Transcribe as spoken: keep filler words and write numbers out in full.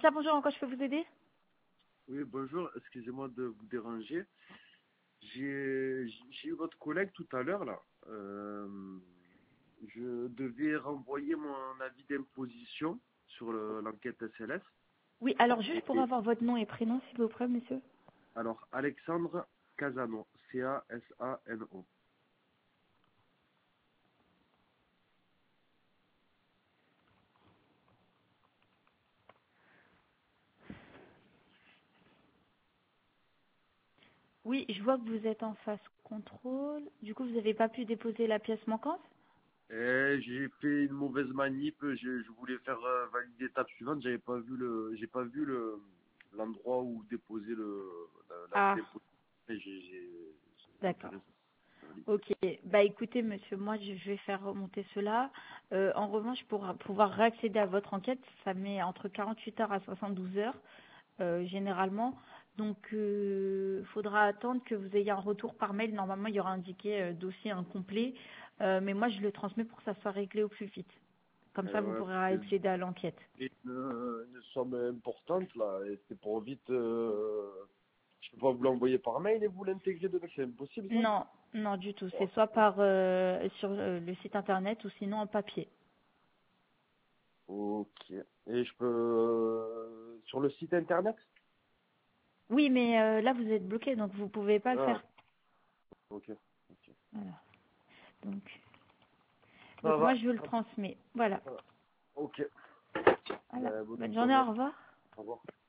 Antia, bonjour, en quoi je peux vous aider? Oui, bonjour, excusez-moi de vous déranger. J'ai j'ai eu votre collègue tout à l'heure là. Euh, je devais renvoyer mon avis d'imposition sur le- l'enquête S L S. Oui, alors juste Et, pour et- avoir votre nom et prénom, s'il vous plaît, monsieur. alors, Alexandre Casano, C A S A N O. Oui, je vois que vous êtes en phase contrôle. Du coup, vous n'avez pas pu déposer la pièce manquante? Et j'ai fait une mauvaise manip, je, je voulais faire euh, valider l'étape suivante, j'avais pas vu le j'ai pas vu le l'endroit où déposer le la- l'avis Ah, d'imposition. Et j'ai j'ai- j'ai d'accord. enterré ça. Ok, bah écoutez, monsieur, moi je vais faire remonter cela. Euh, en revanche, pour pouvoir réaccéder à votre enquête, ça met entre quarante-huit heures à soixante-douze heures, euh, généralement. Donc, il faudra attendre que vous ayez un retour par mail. Normalement, il y aura indiqué euh, dossier incomplet. Euh, mais moi, je le transmets pour que ça soit réglé au plus vite. Comme ça, vous Euh, pourrez ouais, accéder à l'enquête. une, une somme importante là, et c'est pour vite. Euh, je peux pas vous l'envoyer par mail et vous l'intégrer dedans, c'est impossible ça. Non, non du tout. Oh, C'est soit par euh, sur euh, le site internet ou sinon en papier. ok. Et je peux euh, sur le site internet. Oui, mais euh, là, vous êtes bloqué, donc vous pouvez pas le Ah, faire. ok. Ok. Voilà. Donc, Ça donc moi, va. je le transmets. Voilà. Ok. Voilà. Ben, bonne Bonne journée, journée. au revoir. Au revoir.